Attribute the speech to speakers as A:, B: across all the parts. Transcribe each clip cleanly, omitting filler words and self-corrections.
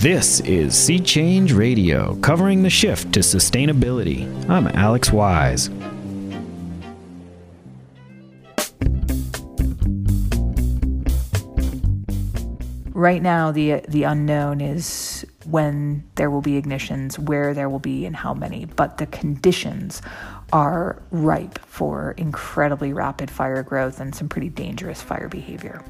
A: This is Sea Change Radio, covering the shift to sustainability. I'm Alex Wise.
B: Right now, the unknown is when there will be ignitions, where there will be, and how many. But the conditions are ripe for incredibly rapid fire growth and some pretty dangerous fire behavior.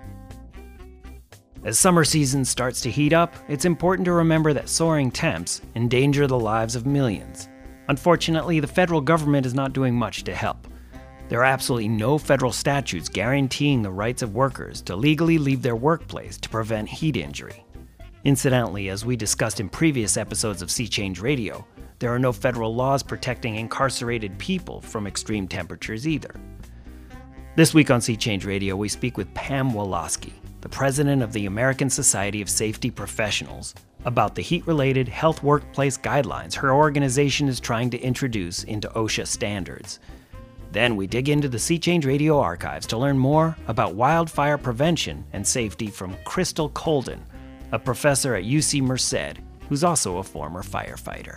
A: As summer season starts to heat up, it's important to remember that soaring temps endanger the lives of millions. Unfortunately, the federal government is not doing much to help. There are absolutely no federal statutes guaranteeing the rights of workers to legally leave their workplace to prevent heat injury. Incidentally, as we discussed in previous episodes of Sea Change Radio, there are no federal laws protecting incarcerated people from extreme temperatures either. This week on Sea Change Radio, we speak with Pam Woloski, the president of the American Society of Safety Professionals, about the heat-related health workplace guidelines her organization is trying to introduce into OSHA standards. Then we dig into the Sea Change Radio archives to learn more about wildfire prevention and safety from Crystal Colden, a professor at UC Merced, who's also a former firefighter.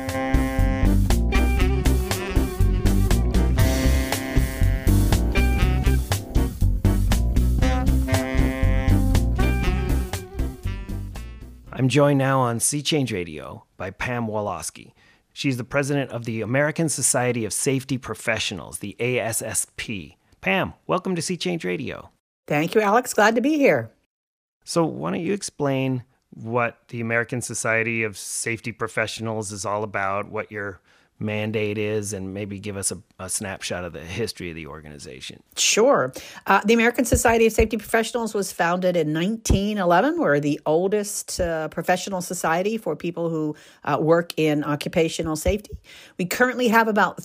A: I'm joined now on Sea Change Radio by Pam Woloski. She's the president of the American Society of Safety Professionals, the ASSP. Pam, welcome to Sea Change Radio.
C: Thank you, Alex. Glad to be here.
A: So why don't you explain what the American Society of Safety Professionals is all about, what your mandate is, and maybe give us a snapshot of the history of the organization.
C: Sure. The American Society of Safety Professionals was founded in 1911. We're the oldest professional society for people who work in occupational safety. We currently have about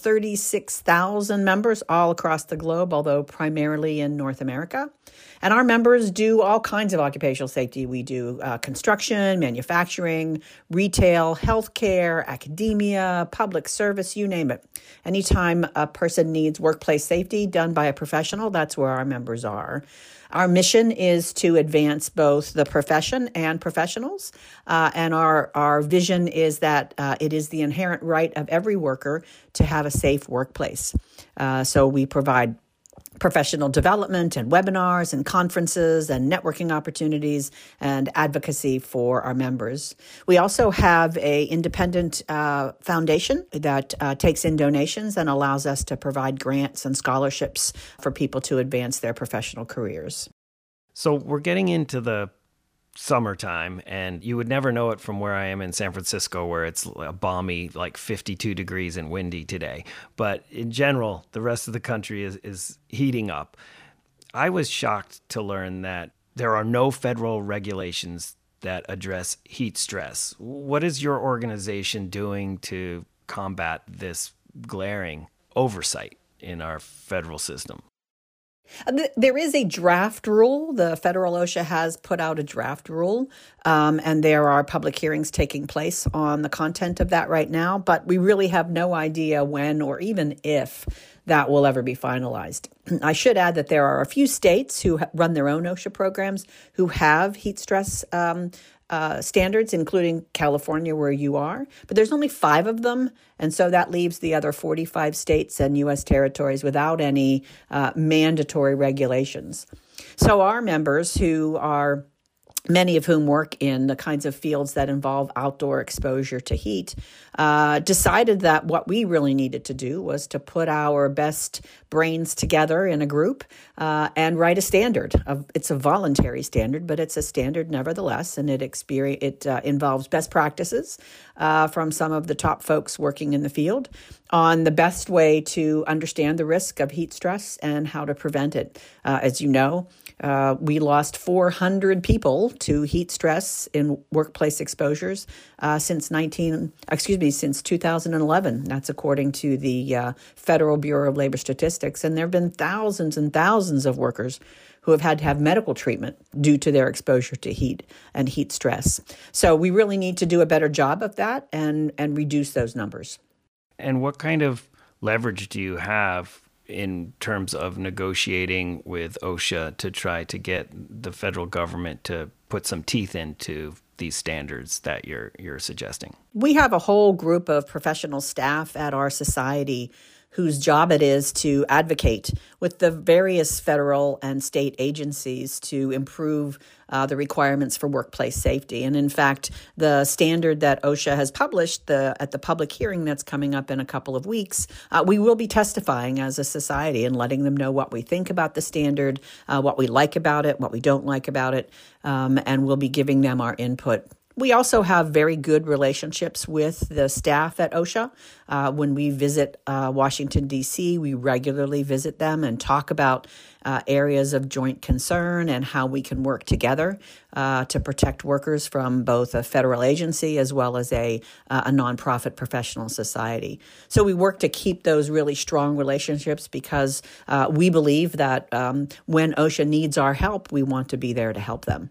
C: 36,000 members all across the globe, although primarily in North America. And our members do all kinds of occupational safety. We do construction, manufacturing, retail, healthcare, academia, public service, you name it. Anytime a person needs workplace safety done by a professional, that's where our members are. Our mission is to advance both the profession and professionals, and our vision is that it is the inherent right of every worker to have a safe workplace. So we provide professional development and webinars and conferences and networking opportunities and advocacy for our members. We also have an independent foundation that takes in donations and allows us to provide grants and scholarships for people to advance their professional careers.
A: So we're getting into the summertime, and you would never know it from where I am in San Francisco, where it's a balmy, like 52 degrees and windy today. But in general, the rest of the country is heating up. I was shocked to learn that there are no federal regulations that address heat stress. What is your organization doing to combat this glaring oversight in our federal system?
C: There is a draft rule. The federal OSHA has put out a draft rule, and there are public hearings taking place on the content of that right now, but we really have no idea when or even if that will ever be finalized. I should add that there are a few states who run their own OSHA programs who have heat stress standards, including California, where you are. But there's only 5 of them, and so that leaves the other 45 states and U.S. territories without any mandatory regulations. So our members, who are many of whom work in the kinds of fields that involve outdoor exposure to heat, decided that what we really needed to do was to put our best brains together in a group and write a standard. It's a voluntary standard, but it's a standard nevertheless, and it involves best practices from some of the top folks working in the field on the best way to understand the risk of heat stress and how to prevent it. As you know, we lost 400 people to heat stress in workplace exposures since 2011. That's according to the Federal Bureau of Labor Statistics. And there have been thousands and thousands of workers who have had to have medical treatment due to their exposure to heat and heat stress. So we really need to do a better job of that and reduce those numbers.
A: And what kind of leverage do you have in terms of negotiating with OSHA to try to get the federal government to put some teeth into these standards that you're suggesting?
C: We have a whole group of professional staff at our society whose job it is to advocate with the various federal and state agencies to improve the requirements for workplace safety. And in fact, the standard that OSHA has published at the public hearing that's coming up in a couple of weeks, we will be testifying as a society and letting them know what we think about the standard, what we like about it, what we don't like about it, and we'll be giving them our input. We also have very good relationships with the staff at OSHA. When we visit Washington, D.C., we regularly visit them and talk about areas of joint concern and how we can work together to protect workers from both a federal agency as well as a nonprofit professional society. So we work to keep those really strong relationships because we believe that when OSHA needs our help, we want to be there to help them.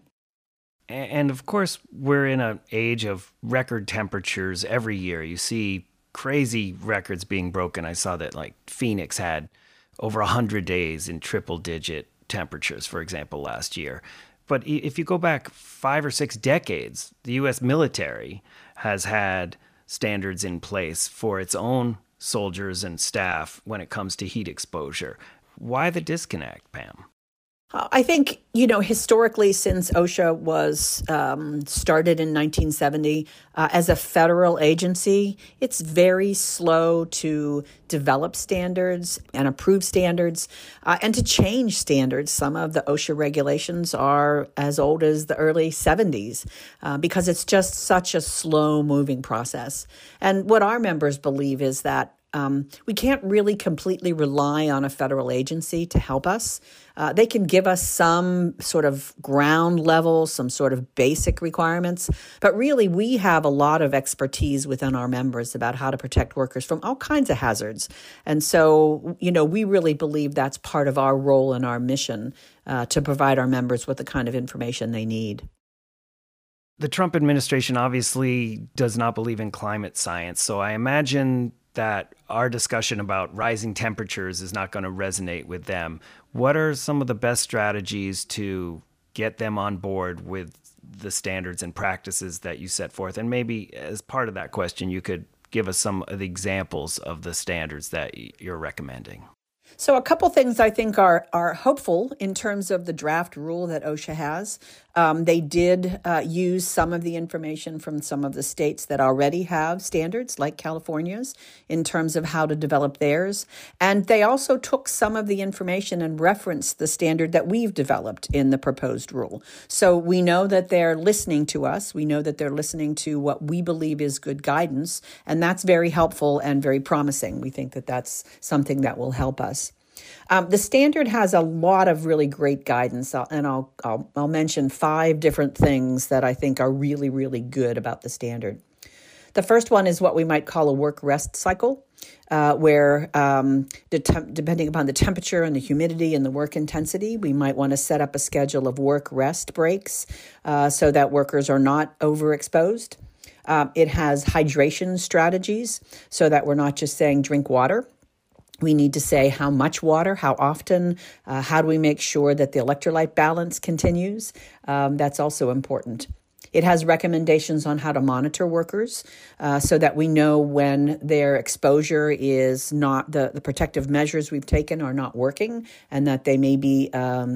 A: And of course, we're in an age of record temperatures every year. You see crazy records being broken. I saw that like Phoenix had over 100 days in triple-digit temperatures, for example, last year. But if you go back 5 or 6 decades, the U.S. military has had standards in place for its own soldiers and staff when it comes to heat exposure. Why the disconnect, Pam?
C: I think, historically, since OSHA was started in 1970, as a federal agency, it's very slow to develop standards and approve standards and to change standards. Some of the OSHA regulations are as old as the early 70s because it's just such a slow-moving process. And what our members believe is that we can't really completely rely on a federal agency to help us. They can give us some sort of ground level, some sort of basic requirements, but really we have a lot of expertise within our members about how to protect workers from all kinds of hazards. And so, we really believe that's part of our role and our mission to provide our members with the kind of information they need.
A: The Trump administration obviously does not believe in climate science, so I imagine that our discussion about rising temperatures is not going to resonate with them. What are some of the best strategies to get them on board with the standards and practices that you set forth? And maybe as part of that question, you could give us some of the examples of the standards that you're recommending.
C: So a couple things I think are hopeful in terms of the draft rule that OSHA has. They did use some of the information from some of the states that already have standards, like California's, in terms of how to develop theirs. And they also took some of the information and referenced the standard that we've developed in the proposed rule. So we know that they're listening to us. We know that they're listening to what we believe is good guidance. And that's very helpful and very promising. We think that that's something that will help us. The standard has a lot of really great guidance, and I'll mention 5 different things that I think are really, really good about the standard. The first one is what we might call a work-rest cycle, where depending upon the temperature and the humidity and the work intensity, we might want to set up a schedule of work-rest breaks so that workers are not overexposed. It has hydration strategies so that we're not just saying drink water. We need to say how much water, how often, how do we make sure that the electrolyte balance continues? That's also important. It has recommendations on how to monitor workers so that we know when their exposure is not, the protective measures we've taken are not working and that they may be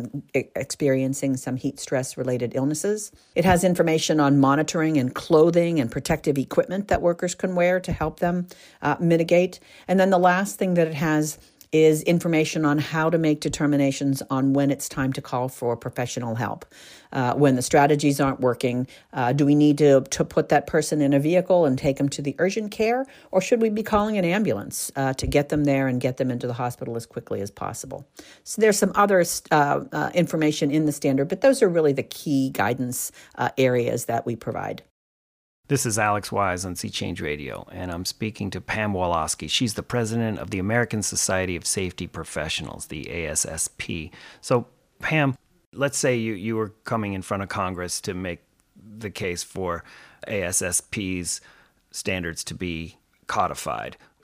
C: experiencing some heat stress related illnesses. It has information on monitoring and clothing and protective equipment that workers can wear to help them mitigate. And then the last thing that it has is information on how to make determinations on when it's time to call for professional help. When the strategies aren't working, do we need to put that person in a vehicle and take them to the urgent care, or should we be calling an ambulance to get them there and get them into the hospital as quickly as possible? So there's some other information in the standard, but those are really the key guidance areas that we provide.
A: This is Alex Wise on Sea Change Radio, and I'm speaking to Pam Woloski. She's the president of the American Society of Safety Professionals, the ASSP. So, Pam, let's say you were coming in front of Congress to make the case for ASSP's standards to be codified.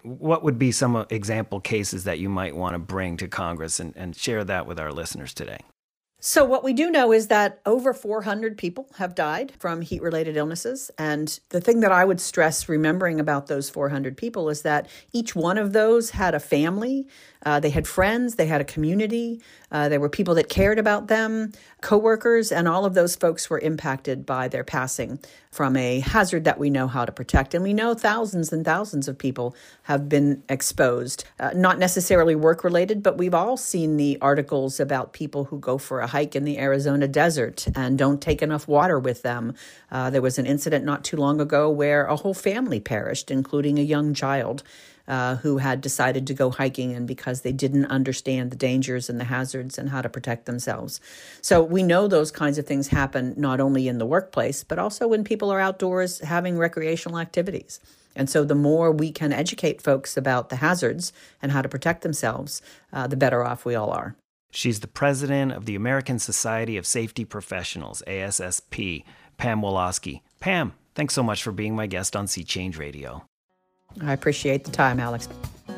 A: what would be some example cases that you might want to bring to Congress and share that with our listeners today?
C: So what we do know is that over 400 people have died from heat-related illnesses. And the thing that I would stress remembering about those 400 people is that each one of those had a family. They had friends, they had a community, there were people that cared about them, coworkers, and all of those folks were impacted by their passing from a hazard that we know how to protect. And we know thousands and thousands of people have been exposed, not necessarily work-related, but we've all seen the articles about people who go for a hike in the Arizona desert and don't take enough water with them. There was an incident not too long ago where a whole family perished, including a young child. Who had decided to go hiking, and because they didn't understand the dangers and the hazards and how to protect themselves. So we know those kinds of things happen not only in the workplace, but also when people are outdoors having recreational activities. And so the more we can educate folks about the hazards and how to protect themselves, the better off we all are.
A: She's the president of the American Society of Safety Professionals, ASSP, Pam Woloski. Pam, thanks so much for being my guest on Sea Change Radio.
C: I appreciate the time, Alex.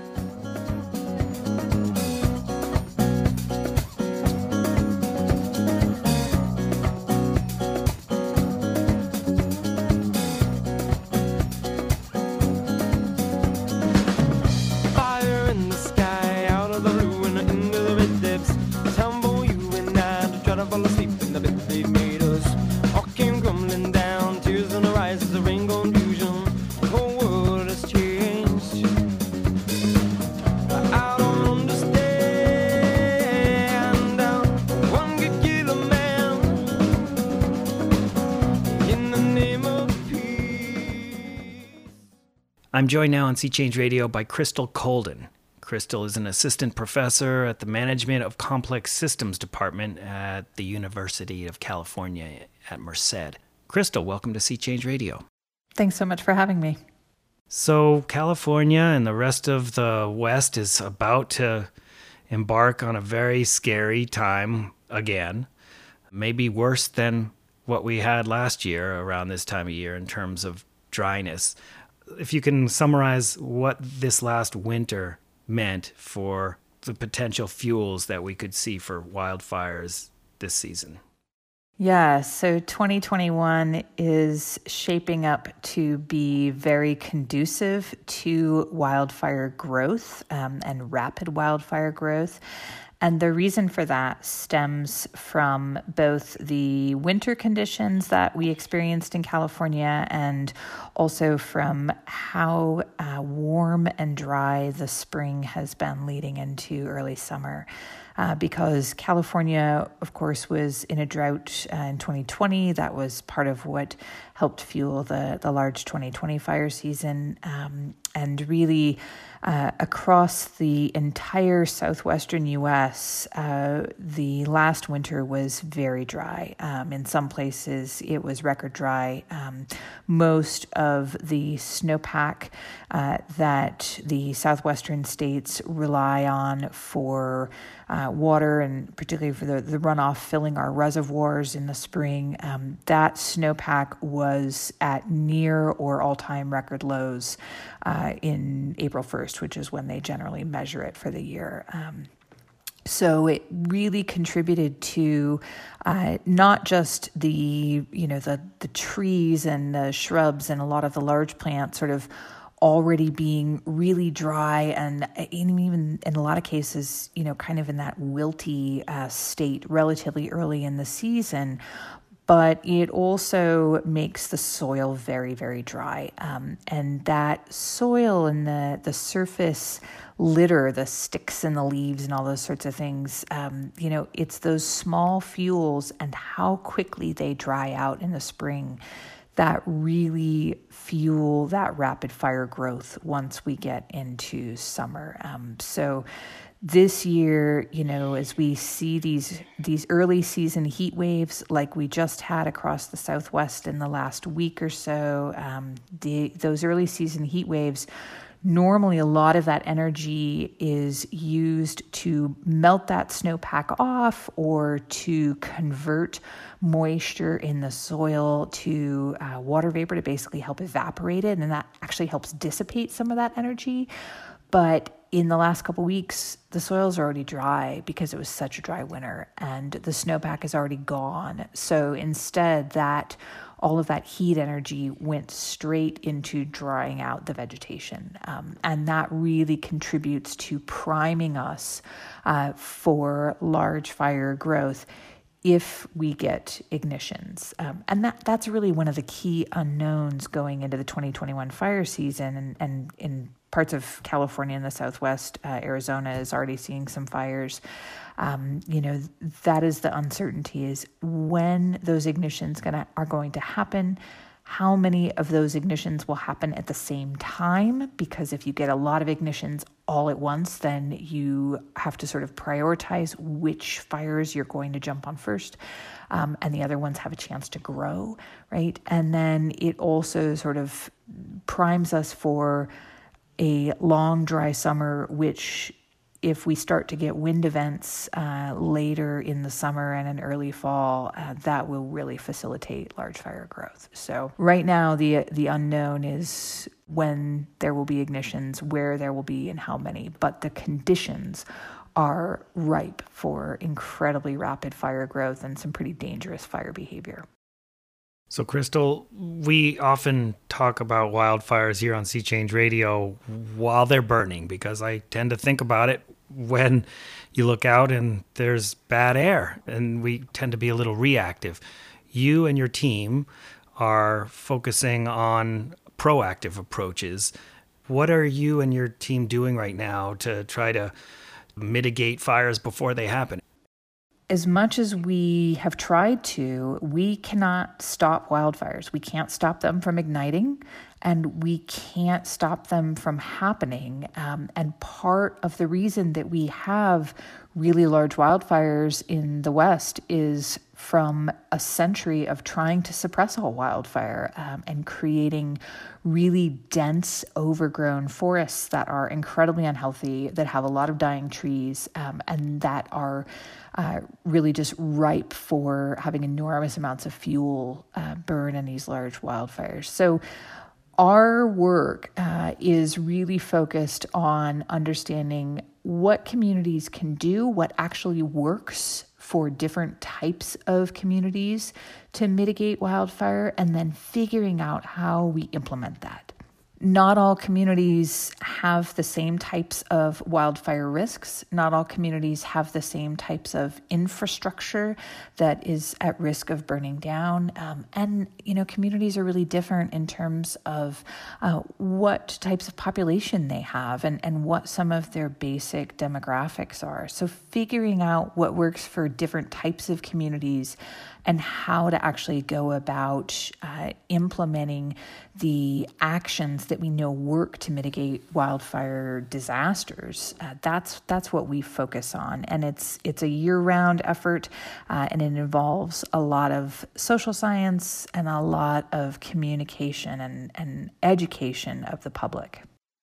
D: Fire in the sky, out of the blue and into the red depths. Tumble you and I to try to fall asleep in the bed they made us. All came crumbling down, tears on the rise as the rain gone fusion. The whole world has changed. I don't understand. One could kill a man in the name of peace.
A: I'm joined now on Sea Change Radio by Crystal Colden. Crystal is an assistant professor at the Management of Complex Systems Department at the University of California at Merced. Crystal, welcome to Sea Change Radio.
B: Thanks so much for having me.
A: So California and the rest of the West is about to embark on a very scary time again, maybe worse than what we had last year around this time of year in terms of dryness. If you can summarize what this last winter meant for the potential fuels that we could see for wildfires this season.
B: Yeah, so 2021 is shaping up to be very conducive to wildfire growth and rapid wildfire growth. And the reason for that stems from both the winter conditions that we experienced in California and also from how warm and dry the spring has been leading into early summer. Because California, of course, was in a drought in 2020. That was part of what helped fuel the large 2020 fire season. And really, across the entire southwestern U.S., the last winter was very dry. In some places, it was record dry. Most of the snowpack that the southwestern states rely on for water, and particularly for the runoff filling our reservoirs in the spring, that snowpack was at near or all-time record lows in April 1st, which is when they generally measure it for the year. So it really contributed to not just the trees and the shrubs and a lot of the large plants sort of already being really dry and even in a lot of cases, kind of in that wilty state relatively early in the season. But it also makes the soil very, very dry. And that soil and the surface litter, the sticks and the leaves and all those sorts of things, it's those small fuels and how quickly they dry out in the spring that really fuel that rapid fire growth once we get into summer. So this year, as we see these early season heat waves like we just had across the Southwest in the last week or so, those early season heat waves Normally, a lot of that energy is used to melt that snowpack off or to convert moisture in the soil to water vapor to basically help evaporate it. And that actually helps dissipate some of that energy. But in the last couple of weeks, the soils are already dry because it was such a dry winter and the snowpack is already gone. So instead, all of that heat energy went straight into drying out the vegetation. And that really contributes to priming us for large fire growth if we get ignitions. And that's really one of the key unknowns going into the 2021 fire season. And in parts of California and the Southwest, Arizona is already seeing some fires. That is the uncertainty, is when those ignitions are going to happen. How many of those ignitions will happen at the same time? Because if you get a lot of ignitions all at once, then you have to sort of prioritize which fires you're going to jump on first, and the other ones have a chance to grow, right? And then it also sort of primes us for a long, dry summer, which if we start to get wind events later in the summer and in early fall, that will really facilitate large fire growth. So right now, the unknown is when there will be ignitions, where there will be, and how many. But the conditions are ripe for incredibly rapid fire growth and some pretty dangerous fire behavior.
A: So, Crystal, we often talk about wildfires here on Sea Change Radio while they're burning, because I tend to think about it when you look out and there's bad air, and we tend to be a little reactive. You and your team are focusing on proactive approaches. What are you and your team doing right now to try to mitigate fires before they happen?
B: As much as we have tried to, we cannot stop wildfires. We can't stop them from igniting, and we can't stop them from happening. And part of the reason that we have really large wildfires in the West is from a century of trying to suppress all wildfire and creating really dense, overgrown forests that are incredibly unhealthy, that have a lot of dying trees, and that are really just ripe for having enormous amounts of fuel burn in these large wildfires. So our work is really focused on understanding what communities can do, what actually works for different types of communities to mitigate wildfire, and then figuring out how we implement that. Not all communities have the same types of wildfire risks. Not all communities have the same types of infrastructure that is at risk of burning down. And communities are really different in terms of what types of population they have and what some of their basic demographics are. So figuring out what works for different types of communities and how to actually go about implementing the actions that we know work to mitigate wildfire disasters. That's what we focus on, and it's a year-round effort, and it involves a lot of social science and a lot of communication and education of the public.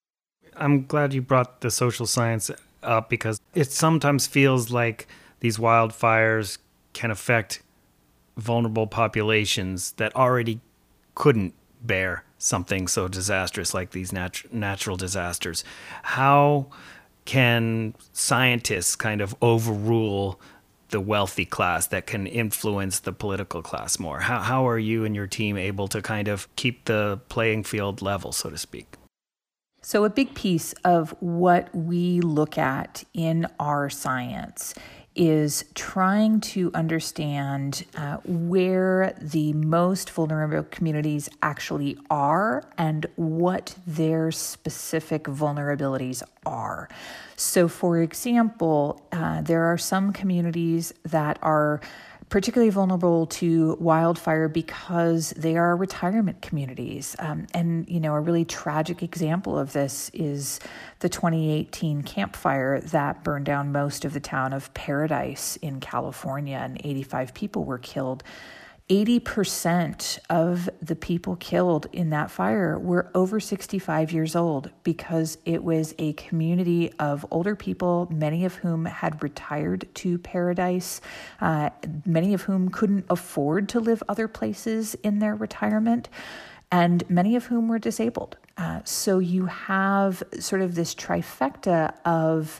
A: I'm glad you brought the social science up, because it sometimes feels like these wildfires can affect vulnerable populations that already couldn't bear something so disastrous like these natural disasters. How can scientists kind of overrule the wealthy class that can influence the political class more? How are you and your team able to kind of keep the playing field level, so to speak?
B: So a big piece of what we look at in our science is trying to understand where the most vulnerable communities actually are and what their specific vulnerabilities are. So, for example, there are some communities that are particularly vulnerable to wildfire because they are retirement communities. And a really tragic example of this is the 2018 Camp Fire that burned down most of the town of Paradise in California, and 85 people were killed. 80% of the people killed in that fire were over 65 years old, because it was a community of older people, many of whom had retired to Paradise, many of whom couldn't afford to live other places in their retirement, and many of whom were disabled. So you have sort of this trifecta of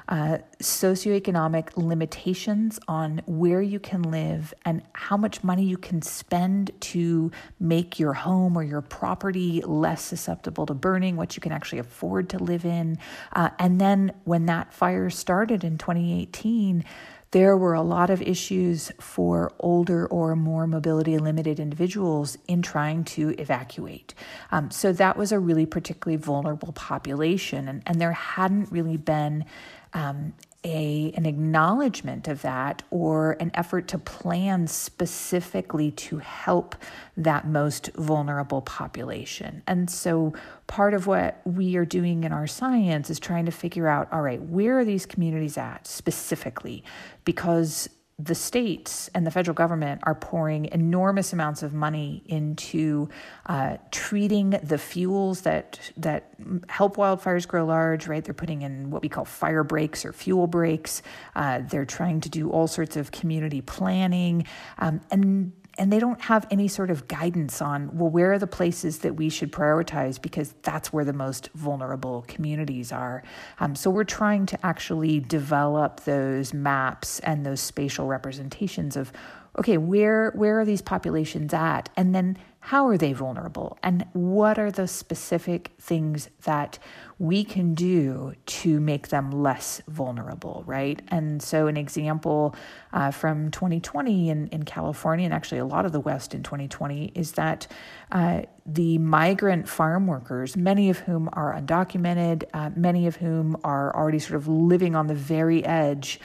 B: socioeconomic limitations on where you can live and how much money you can spend to make your home or your property less susceptible to burning, what you can actually afford to live in. And then when that fire started in 2018, there were a lot of issues for older or more mobility limited individuals in trying to evacuate. So that was a really particularly vulnerable population, and there hadn't really been an acknowledgement of that or an effort to plan specifically to help that most vulnerable population. And so part of what we are doing in our science is trying to figure out, all right, where are these communities at specifically? Because the states and the federal government are pouring enormous amounts of money into treating the fuels that help wildfires grow large, right? They're putting in what we call fire breaks or fuel breaks. They're trying to do all sorts of community planning, and they don't have any sort of guidance on, well, where are the places that we should prioritize, because that's where the most vulnerable communities are. So we're trying to actually develop those maps and those spatial representations of, okay, where are these populations at? And then how are they vulnerable? And what are the specific things that we can do to make them less vulnerable, right? And so an example from 2020 in California, and actually a lot of the West in 2020, is that the migrant farm workers, many of whom are undocumented, many of whom are already sort of living on the very edge,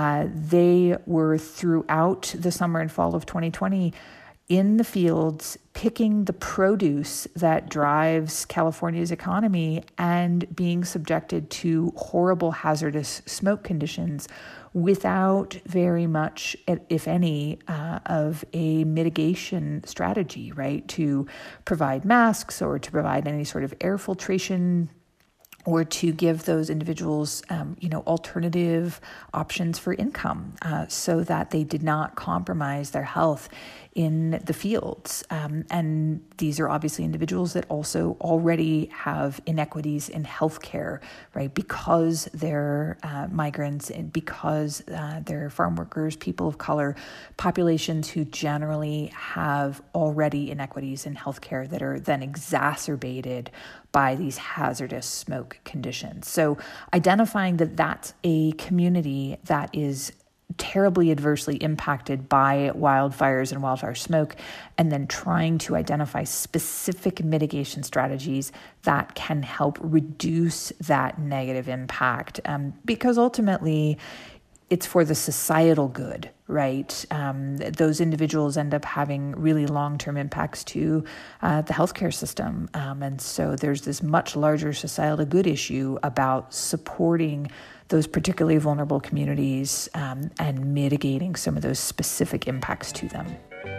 B: they were throughout the summer and fall of 2020 in the fields, picking the produce that drives California's economy and being subjected to horrible hazardous smoke conditions without very much, if any, of a mitigation strategy, right? To provide masks or to provide any sort of air filtration, or to give those individuals, alternative options for income, so that they did not compromise their health in the fields. And these are obviously individuals that also already have inequities in healthcare, right? Because they're migrants and because they're farm workers, people of color, populations who generally have already inequities in healthcare that are then exacerbated by these hazardous smoke conditions. So identifying that that's a community that is terribly adversely impacted by wildfires and wildfire smoke, and then trying to identify specific mitigation strategies that can help reduce that negative impact. Because ultimately, it's for the societal good, right? Those individuals end up having really long-term impacts to the healthcare system. And so there's this much larger societal good issue about supporting those particularly vulnerable communities and mitigating some of those specific impacts to them.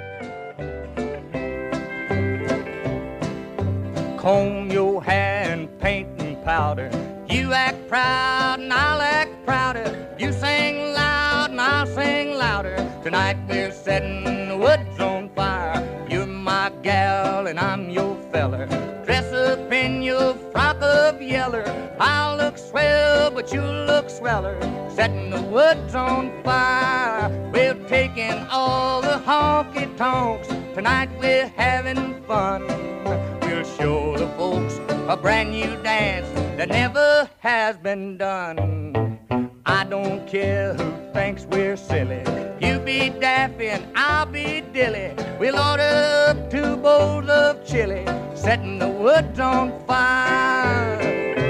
E: Comb your hair and paint and powder. You act proud and I'll act prouder. You sing loud and I'll sing louder. Tonight we're setting the woods on fire. You're my gal and I'm your feller. Dress up in your frock of yeller. I'll look swell, but you look sweller. Setting the woods on fire. We're taking all the honky-tonks. Tonight we're having fun. We'll show the folks a brand new dance that never has been done. I don't care who thinks we're silly. You be Daffy and I'll be Dilly. We'll order up 2 bowls of chili, setting the woods on fire.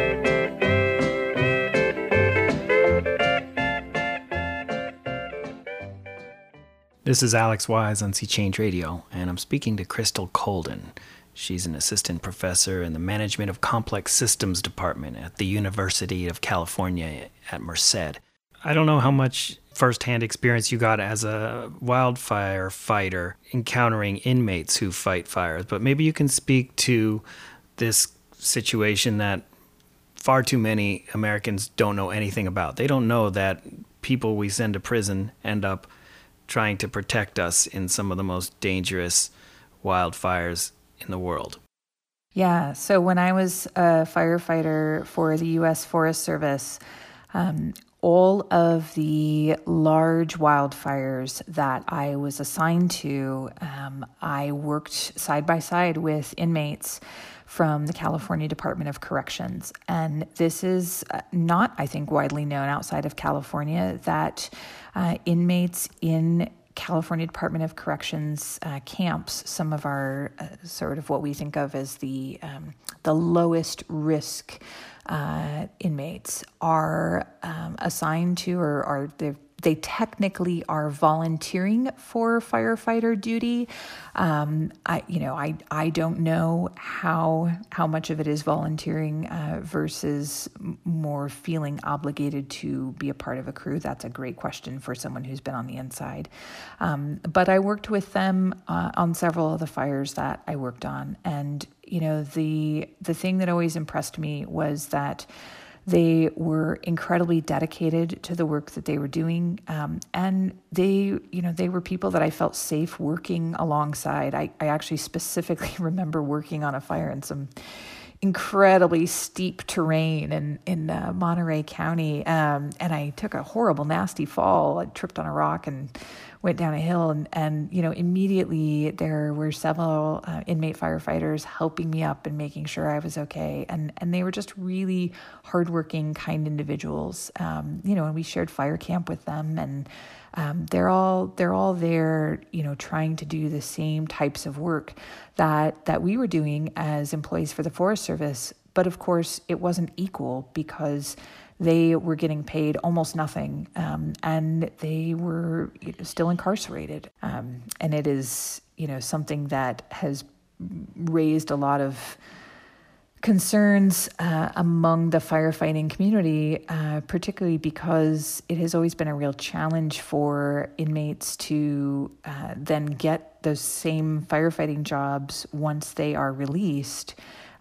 A: This is Alex Wise on Sea Change Radio, and I'm speaking to Crystal Colden. She's an assistant professor in the Management of Complex Systems Department at the University of California at Merced. I don't know how much firsthand experience you got as a wildfire fighter encountering inmates who fight fires, but maybe you can speak to this situation that far too many Americans don't know anything about. They don't know that people we send to prison end up trying to protect us in some of the most dangerous wildfires in the world.
B: Yeah, so when I was a firefighter for the U.S. Forest Service, all of the large wildfires that I was assigned to, I worked side by side with inmates from the California Department of Corrections. And this is not, I think, widely known outside of California, that inmates in California Department of Corrections camps, some of our sort of what we think of as the lowest risk inmates, are assigned to, or are they technically are volunteering for firefighter duty. I don't know how much of it is volunteering versus more feeling obligated to be a part of a crew. That's a great question for someone who's been on the inside. But I worked with them on several of the fires that I worked on, and the thing that always impressed me was that they were incredibly dedicated to the work that they were doing, and they were people that I felt safe working alongside. I actually specifically remember working on a fire in some incredibly steep terrain in Monterey County, and I took a horrible, nasty fall. I tripped on a rock and went down a hill, and immediately there were several inmate firefighters helping me up and making sure I was okay, and they were just really hardworking, kind individuals. And we shared fire camp with them, and they're all there, trying to do the same types of work that we were doing as employees for the Forest Service. But of course, it wasn't equal because they were getting paid almost nothing, and they were still incarcerated. And it is, something that has raised a lot of concerns among the firefighting community, particularly because it has always been a real challenge for inmates to then get those same firefighting jobs once they are released.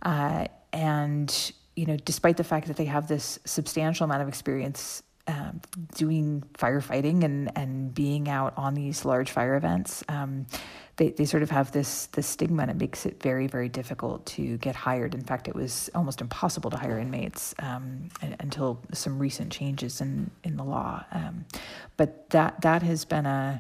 B: And despite the fact that they have this substantial amount of experience doing firefighting and being out on these large fire events, they sort of have this stigma, and it makes it very, very difficult to get hired. In fact, it was almost impossible to hire inmates until some recent changes in the law. But that has been a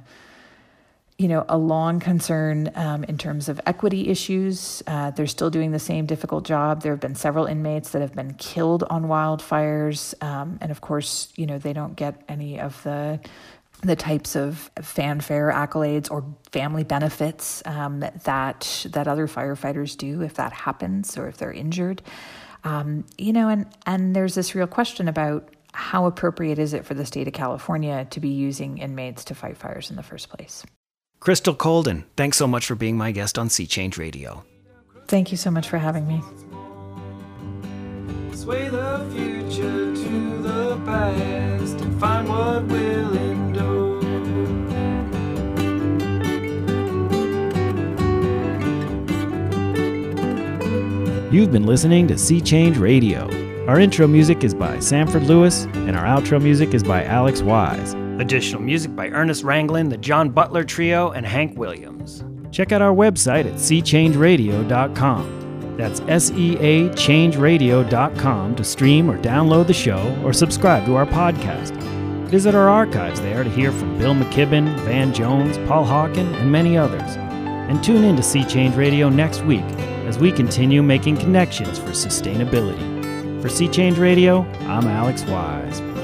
B: long concern in terms of equity issues. They're still doing the same difficult job. There have been several inmates that have been killed on wildfires. And of course, they don't get any of the types of fanfare, accolades, or family benefits that other firefighters do if that happens or if they're injured. And there's this real question about how appropriate is it for the state of California to be using inmates to fight fires in the first place.
A: Crystal Colden, thanks so much for being my guest on Sea Change Radio.
B: Thank you so much for having me.
D: Sway the future to the past and find what will endure.
A: You've been listening to Sea Change Radio. Our intro music is by Sanford Lewis, and our outro music is by Alex Wise. Additional music by Ernest Ranglin, the John Butler Trio, and Hank Williams. Check out our website at seachangeradio.com. That's SEAchangeradio.com to stream or download the show or subscribe to our podcast. Visit our archives there to hear from Bill McKibben, Van Jones, Paul Hawken, and many others. And tune in to Sea Change Radio next week as we continue making connections for sustainability. For Sea Change Radio, I'm Alex Wise.